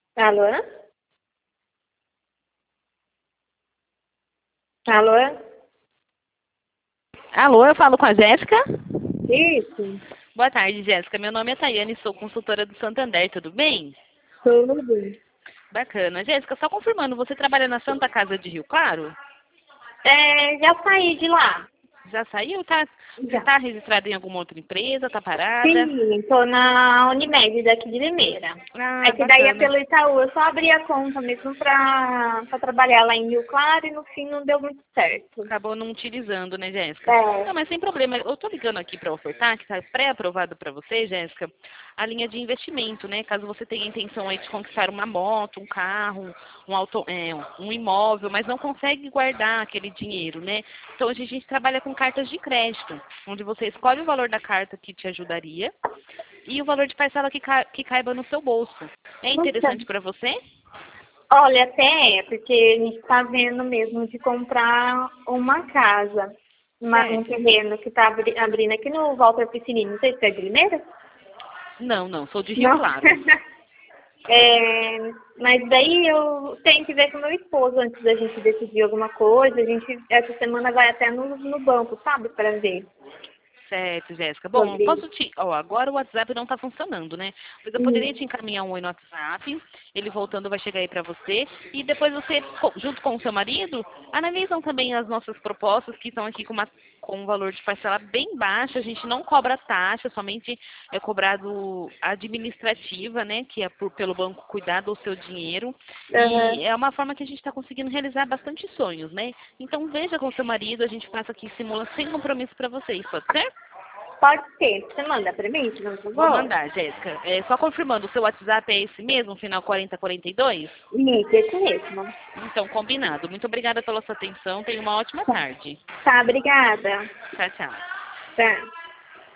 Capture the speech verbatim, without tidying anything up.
Alô? Alô? Alô, eu falo com a Jéssica? Isso. Boa tarde, Jéssica. Meu nome é Tayane, sou consultora do Santander, tudo bem? Tudo bem. Bacana. Jéssica, só confirmando, você trabalha na Santa Casa de Rio Claro? É, já saí de lá. Já saiu? Tá, você Já. está registrada em alguma outra empresa? Está parada? Sim, tô na Unimed daqui de Limeira. É Ah, que daí é bacana. pelo Itaú, eu só abri a conta mesmo pra, pra trabalhar lá em Rio Claro e no fim não deu muito certo. Acabou não utilizando, né, Jéssica? Não, É. mas sem problema. Eu tô ligando aqui para ofertar, que está pré-aprovado para você, Jéssica, a linha de investimento, né? Caso você tenha intenção aí de conquistar uma moto, um carro, um auto, é, um imóvel, mas não consegue guardar aquele dinheiro, né? Então hoje a gente trabalha com cartas de crédito, onde você escolhe o valor da carta que te ajudaria e o valor de parcela que, ca que caiba no seu bolso. É Nossa. interessante para você? Olha, até é, porque a gente tá vendo mesmo de comprar uma casa. Uma- um Certo. terreno que tá abri- abrindo aqui no Walter Piscinini. Não sei se é de Limeira? Não, não, sou de Rio Não. Claro. É, mas daí eu tenho que ver com meu esposo antes da gente decidir alguma coisa. A gente, essa semana, vai até no, no banco, sabe, para ver Certo, Jéssica. Bom, eu sobre posso isso. te. Ó, agora o WhatsApp não está funcionando, né? Mas eu poderia Hum. te encaminhar um oi no WhatsApp. Ele voltando vai chegar aí para você. E depois você, co- junto com o seu marido, analisam também as nossas propostas, que estão aqui com, uma, com um valor de parcela bem baixo. A gente não cobra taxa, somente é cobrado administrativa, né? Que é por, pelo banco cuidar do seu dinheiro. Aham. E é uma forma que a gente está conseguindo realizar bastante sonhos, né? Então veja com o seu marido, a gente passa aqui e simula sem compromisso para vocês, pode ser? Pode ser. Você manda para mim, por Vou favor? mandar, Jéssica. É, só confirmando, o seu WhatsApp é esse mesmo, final quarenta quarenta e dois? Isso, esse mesmo. Então, combinado. Muito obrigada pela sua atenção. Tenha uma ótima Tá, tarde. tá, obrigada. Tchau, tchau. Tá.